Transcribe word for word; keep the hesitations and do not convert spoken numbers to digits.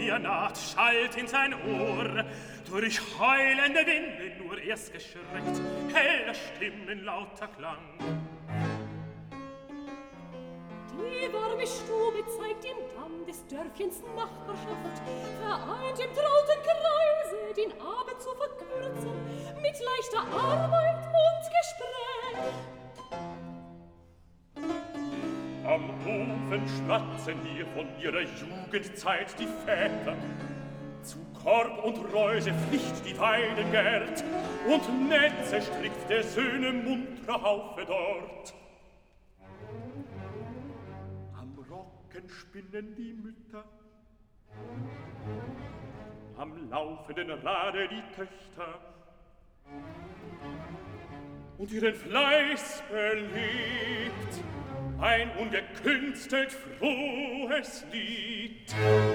wie er naht, schallt in sein Ohr. Durch heulende Winde nur erst geschreckt, heller Stimmen lauter Klang. Die warme Stube zeigt im Damm des Dörfchens Nachbarschaft, vereint im trauten Kreise, den Abend zu verkürzen, mit leichter Arbeit und Gespräch. Am Ofen schwatzen hier von ihrer Jugendzeit die Väter. Zu Korb und Reuse flicht die Weiden gärt, und Netze strickt der Söhne muntre Haufe dort. Am Rocken spinnen die Mütter, am laufenden Rade die Töchter, und ihren Fleiß belebt ein ungekünstelt frohes Lied.